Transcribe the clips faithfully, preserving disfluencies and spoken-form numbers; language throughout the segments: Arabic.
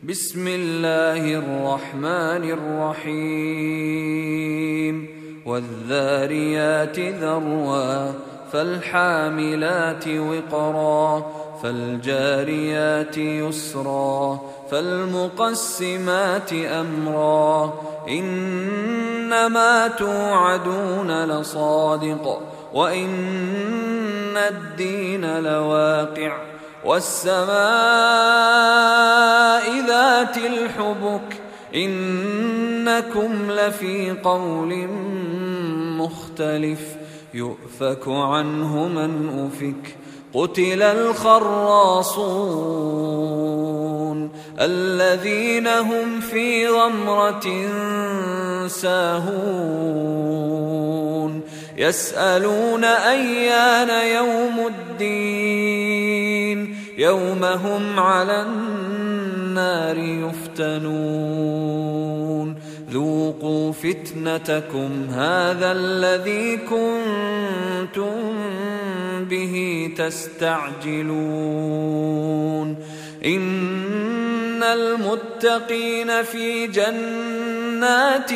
بسم الله الرحمن الرحيم والذاريات ذروا فالحاملات وقرا فالجاريات يسرا فالمقسمات أمرا إنما توعدون لصادق وإن الدين لواقع والسماء ذات الحبك إنكم لفي قول مختلف يؤفك عنه من أفك قتل الخراصون الذين هم في غمرة ساهون يسألون أيان يوم الدين يوم هم على النار يفتنون ذوقوا فتنتكم هذا الذي كنتم به تستعجلون إن المتقين في جنات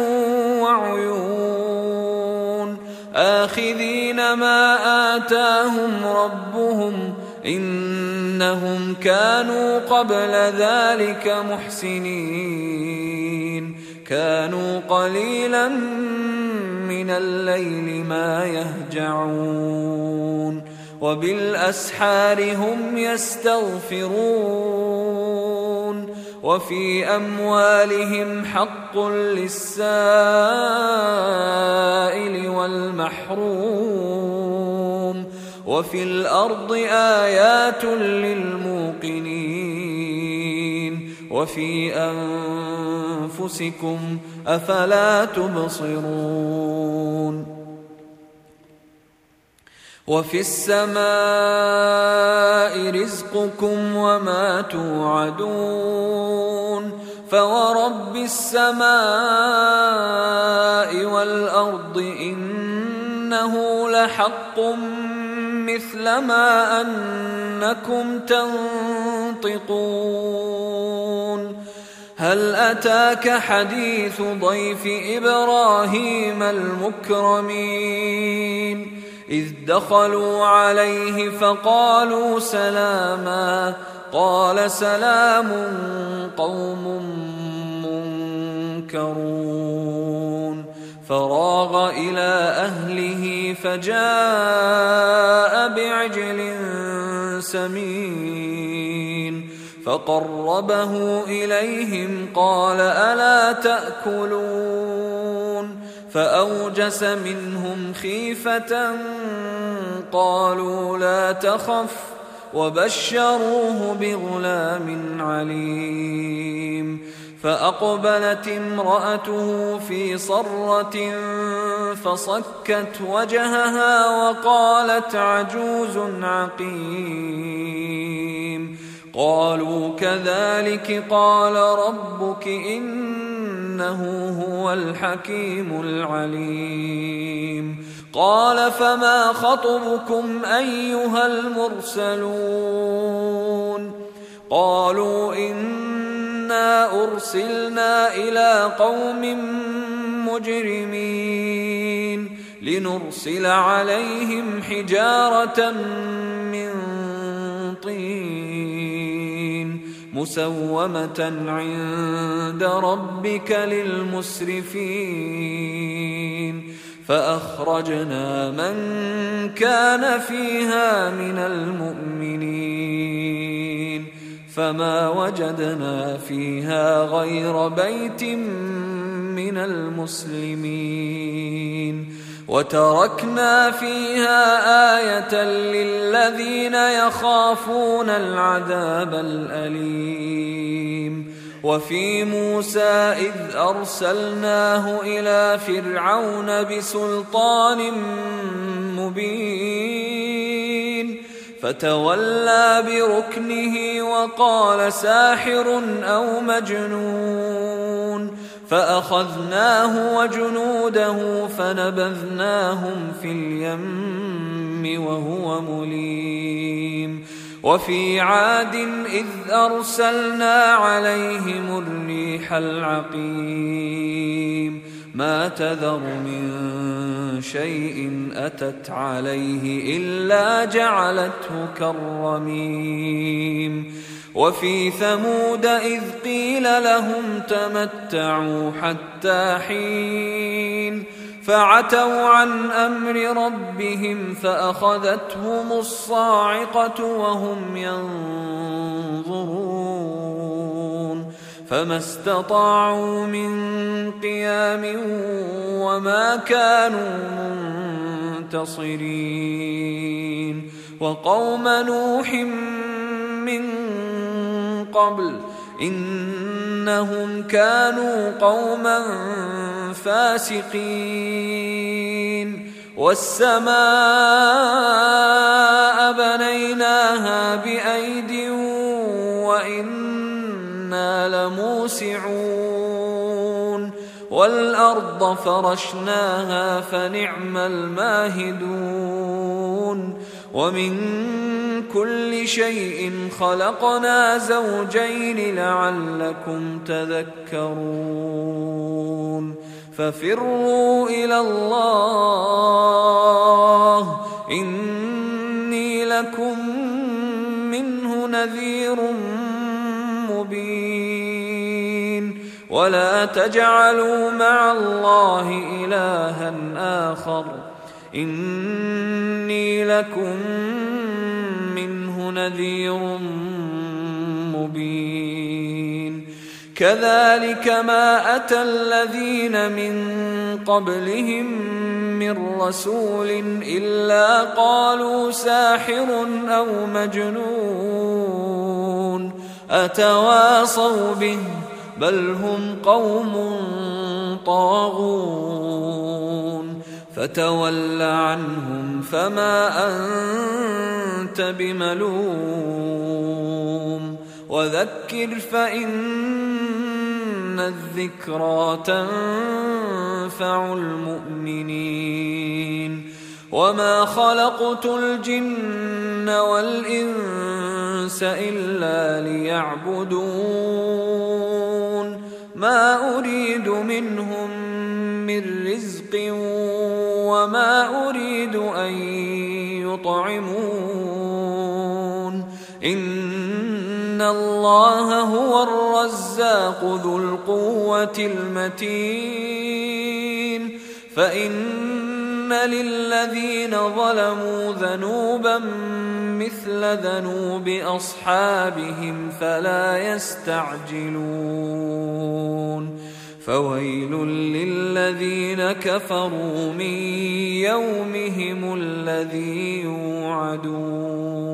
وعيون آخذين ما آتاهم ربهم إنهم كانوا قبل ذلك محسنين كانوا قليلا من الليل ما يهجعون وبالأسحار هم يستغفرون وفي أموالهم حق للسائل والمحروم وفي الأرض آيات للموقنين وفي أنفسكم أفلا تبصرون وفي السماء رزقكم وما توعدون فورب السماء والأرض إنه لحق مثل ما أنكم تنطقون هل أتاك حديث ضيف إبراهيم المكرمين إذ دخلوا عليه فقالوا سلاما قال سلام قوم منكرون فراغ إلى أهله فجاء بعجل سمين فقربه إليهم قال ألا تأكلون فأوجس منهم خيفة قالوا لا تخف وبشروه بغلام عليم فأقبلت امرأته في صرة فصكت وجهها وقالت عجوز عقيم قالوا كذلك قال ربك إنه هو الحكيم العليم قال فما خطبكم أيها المرسلون قالوا إنا أرسلنا إلى قوم مجرمين لنرسل عليهم حجارة من طين مسومة عند ربك للمسرفين فأخرجنا من كان فيها من المؤمنين فما وجدنا فيها غير بيت من المسلمين وتركنا فيها آية للذين يخافون العذاب الأليم وفي موسى إذ أرسلناه إلى فرعون بسلطان مبين فتولى بركنه وقال ساحر أو مجنون فأخذناه وجنوده فنبذناهم في اليم وهو مليم وفي عاد إذ أرسلنا عليهم الريح العقيم ما تذر من شيء أتت عليه إلا جعلته كالرميم وفي ثمود إذ قيل لهم تمتعوا حتى حين فعتوا عن أمر ربهم فأخذتهم الصاعقة وهم ينظرون فما استطاعوا من قيام وما كانوا منتصرين وقوم نوح من قبل إنهم كانوا قوما فاسقين والسماء بنيناها بأيد وإنا لموسعون والأرض فرشناها فنعم الماهدون ومن كل شيء خلقنا زوجين لعلكم تذكرون ففروا إلى الله إني لكم منه نذير مبين ولا تجعلوا مع الله إلها آخر إني لكم منه نذير مبين كذلك ما أتى الذين من قبلهم من رسول إلا قالوا ساحر أو مجنون أتواصوا به بل هم قوم طاغون فتول عنهم فما أنت بملوم وذكر فإن الذكرى تنفع المؤمنين وما خلقت الجن والإنس إلا ليعبدون ما أريد منهم من رزق وما أريد أن يطعمون إن الله هو الرزاق ذو القوة المتين فإن للذين ظلموا ذنوبا مثل ذنوب أصحابهم فلا يستعجلون فويل للذين كفروا من يومهم الذي يوعدون